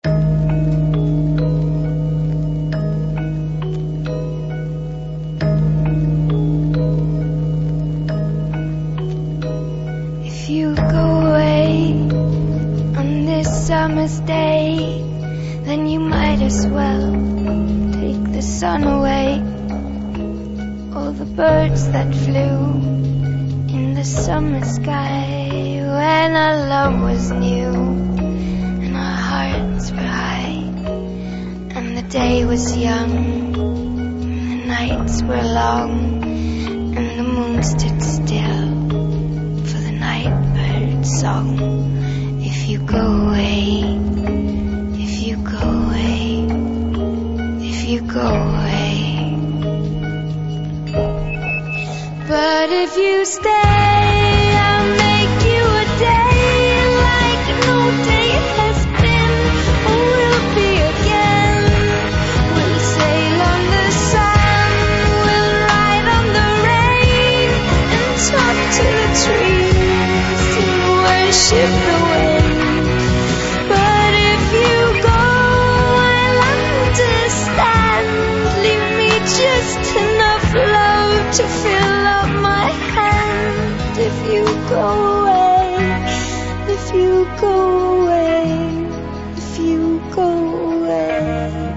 If you go away on this summer's day, then you might as well take the sun away. All the birds that flew in the summer sky when our love was new and our hearts were high, and the day was young and the nights were long, and the moon stood still for the night bird's song. If you go away, if you go away, if you go away, but if you stay, I'll make you a day like no day has been or will be again. We'll sail on the sun, we'll ride on the rain, and talk to the trees and worship the wind. But if you go, I'll understand. Leave me just enough love to fill up my hand. If you go away, if you go away, if you go away,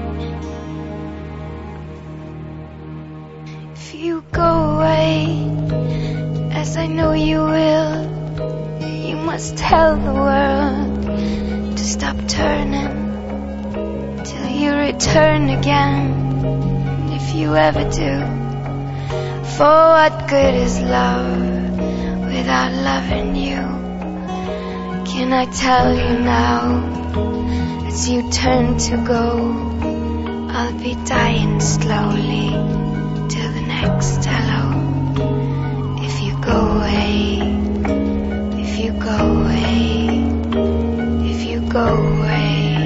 if you go away, as I know you will, you must tell the world to stop turning till you return again. If you ever do, for what good is love without loving you? Can I tell you now, as you turn to go, I'll be dying slowly till the next hello. If you go away, if you go away, if you go away,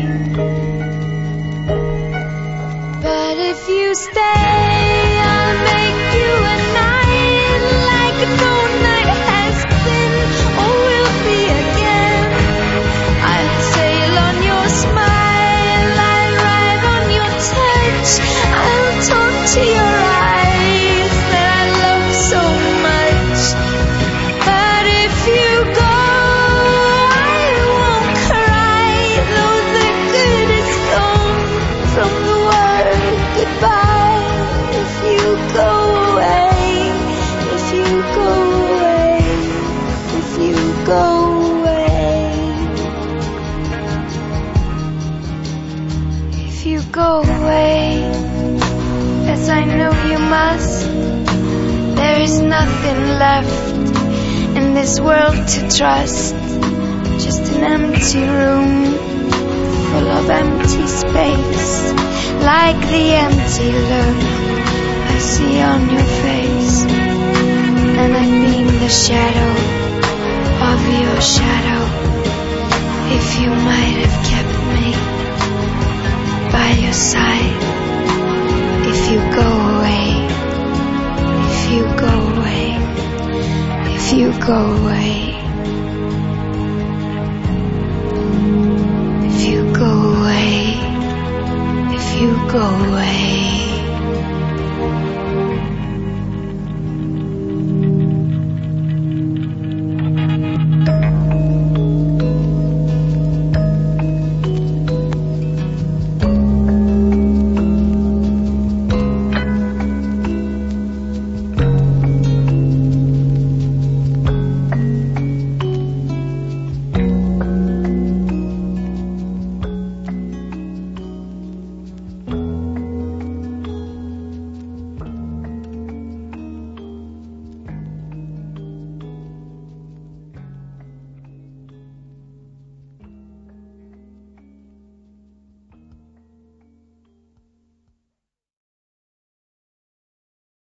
but if you stay, I'll make you a night like no night has been or will be again. I'll sail on your smile, I'll ride on your touch, I'll talk to your eyes that I love so much. But if you go, I won't cry, though the good is gone from the word goodbye. If you go away, if you go away, if you go away, if you go away, as I know you must, there is nothing left in this world to trust, just an empty room full of empty space, like the empty look I see on your face, and I've been the shadow of your shadow. If you might have kept me by your side, if you go away, if you go away, if you go away.